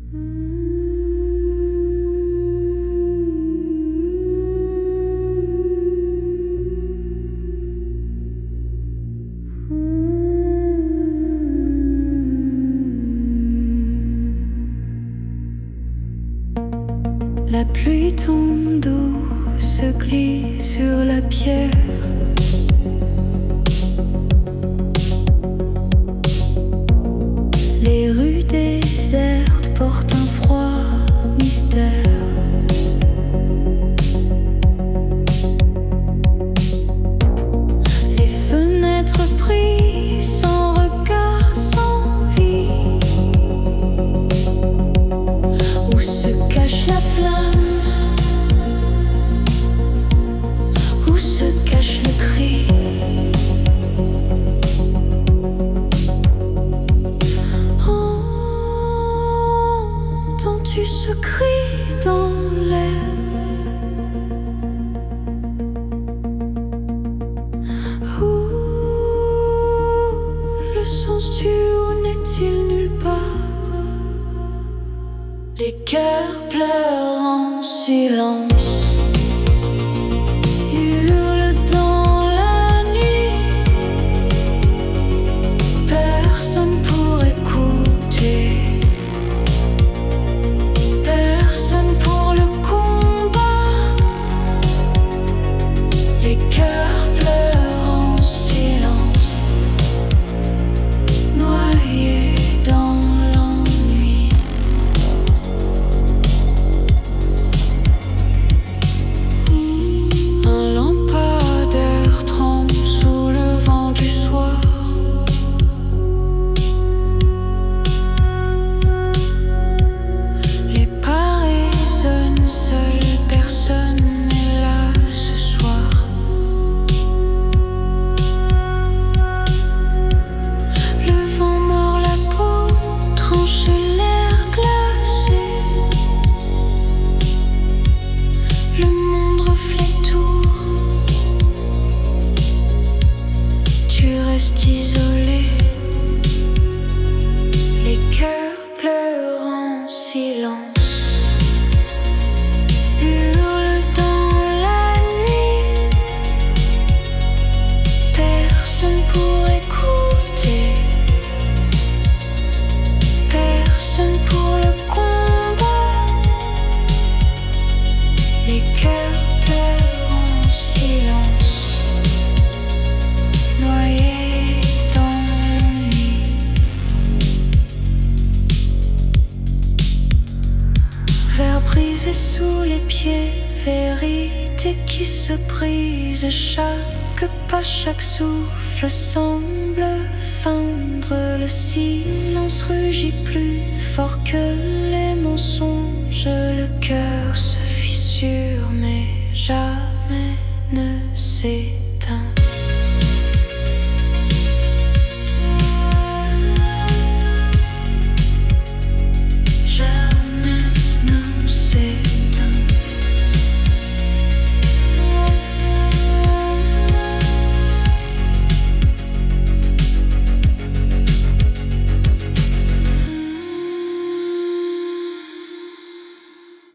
La pluie tombe d'eau se glisse sur la pierre. Les rues désertes portent un froid mystère. Les fenêtres brillent sans regard, sans vie. Où se cache la flamme? Où se cache le cri? Entends-tu ce cri dans l'air? Le sens du où n'est-il nulle part? Les cœurs pleurent en silence, hurlent dans la nuit. Personne pour écouter, personne pour le combat. Les cœurs pleurent en silence, noyés dans l'ennui. Un lampadaire tremble sous le vent du soir. Les pas résonnent, seule personne n'est là ce soir. Le vent mord la peau, tranche l'air glacé. Le monde reflète tout. Tu restes isolé. Les cœurs pleurent en silence, hurlent dans la nuit. Personne pour écouter, personne pour le combat. Les cœurs pleurent en silence, noyés dans l'ennui. Verre brisé sous les pieds, vérité qui se brise. Chaque pas, chaque souffle semble feindre. Le silence rugit plus fort que les mensonges. Le cœur se fissure mais jamais ne sait